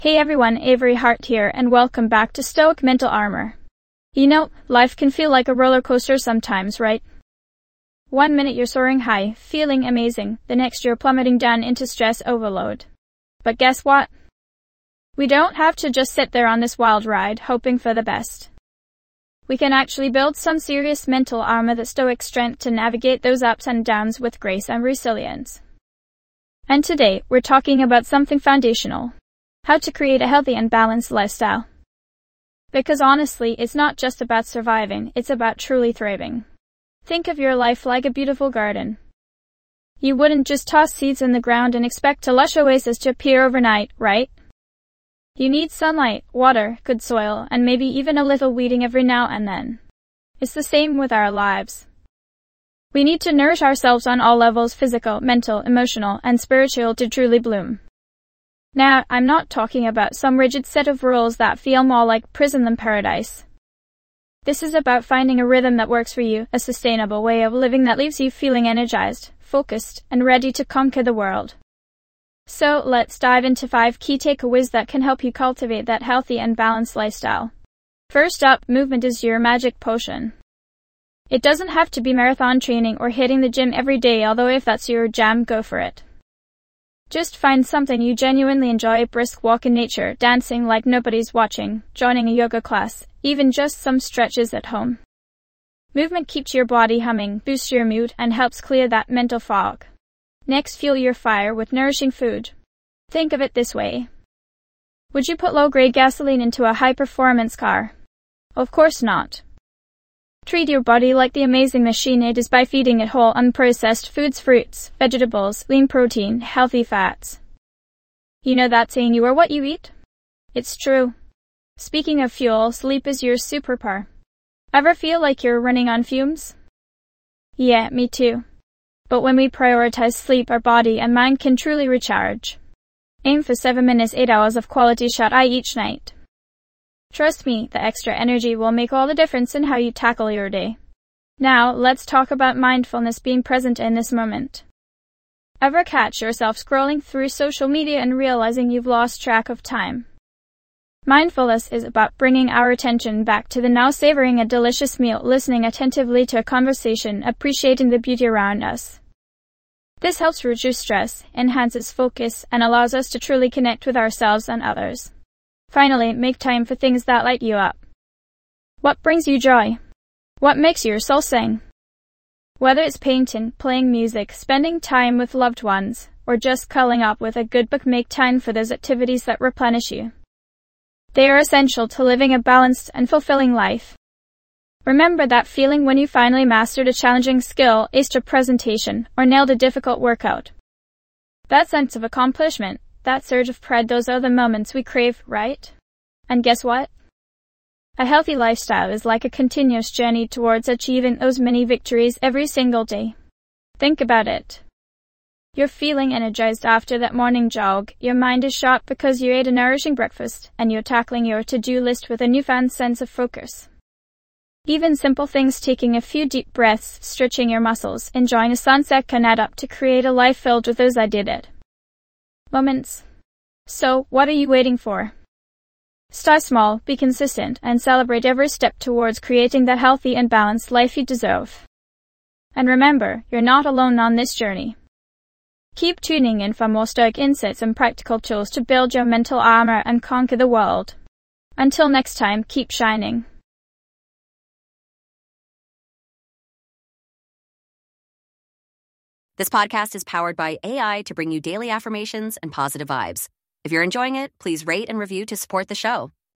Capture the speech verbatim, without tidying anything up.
Hey everyone, Avery Hart here, and welcome back to Stoic Mental Armor. You know, life can feel like a roller coaster sometimes, right? One minute you're soaring high, feeling amazing, the next you're plummeting down into stress overload. But guess what? We don't have to just sit there on this wild ride, hoping for the best. We can actually build some serious mental armor, the stoic strength to navigate those ups and downs with grace and resilience. And today, we're talking about something foundational. How to create a healthy and balanced lifestyle. Because honestly, it's not just about surviving, it's about truly thriving. Think of your life like a beautiful garden. You wouldn't just toss seeds in the ground and expect a lush oasis to appear overnight, right? You need sunlight, water, good soil, and maybe even a little weeding every now and then. It's the same with our lives. We need to nourish ourselves on all levels, physical, mental, emotional, and spiritual, to truly bloom. Now, I'm not talking about some rigid set of rules that feel more like prison than paradise. This is about finding a rhythm that works for you, a sustainable way of living that leaves you feeling energized, focused, and ready to conquer the world. So, let's dive into five key takeaways that can help you cultivate that healthy and balanced lifestyle. First up, movement is your magic potion. It doesn't have to be marathon training or hitting the gym every day, although if that's your jam, go for it. Just find something you genuinely enjoy, a brisk walk in nature, dancing like nobody's watching, joining a yoga class, even just some stretches at home. Movement keeps your body humming, boosts your mood, and helps clear that mental fog. Next, fuel your fire with nourishing food. Think of it this way. Would you put low-grade gasoline into a high-performance car? Of course not. Treat your body like the amazing machine it is by feeding it whole, unprocessed foods, fruits, vegetables, lean protein, healthy fats. You know that saying, you are what you eat? It's true. Speaking of fuel, sleep is your superpower. Ever feel like you're running on fumes? Yeah, me too. But when we prioritize sleep, our body and mind can truly recharge. Aim for seven minutes, eight hours of quality shut-eye each night. Trust me, the extra energy will make all the difference in how you tackle your day. Now, let's talk about mindfulness, being present in this moment. Ever catch yourself scrolling through social media and realizing you've lost track of time? Mindfulness is about bringing our attention back to the now, savoring a delicious meal, listening attentively to a conversation, appreciating the beauty around us. This helps reduce stress, enhances focus, and allows us to truly connect with ourselves and others. Finally, make time for things that light you up. What brings you joy? What makes your soul sing? Whether it's painting, playing music, spending time with loved ones, or just curling up with a good book, make time for those activities that replenish you. They are essential to living a balanced and fulfilling life. Remember that feeling when you finally mastered a challenging skill, aced a presentation, or nailed a difficult workout. That sense of accomplishment, that surge of pride, those are the moments we crave, right? And guess what? A healthy lifestyle is like a continuous journey towards achieving those many victories every single day. Think about it. You're feeling energized after that morning jog, your mind is sharp because you ate a nourishing breakfast, and you're tackling your to-do list with a newfound sense of focus. Even simple things, taking a few deep breaths, stretching your muscles, enjoying a sunset, can add up to create a life filled with those I did it moments. So, what are you waiting for? Start small, be consistent, and celebrate every step towards creating the healthy and balanced life you deserve. And remember, you're not alone on this journey. Keep tuning in for more stoic insights and practical tools to build your mental armor and conquer the world. Until next time, keep shining. This podcast is powered by A I to bring you daily affirmations and positive vibes. If you're enjoying it, please rate and review to support the show.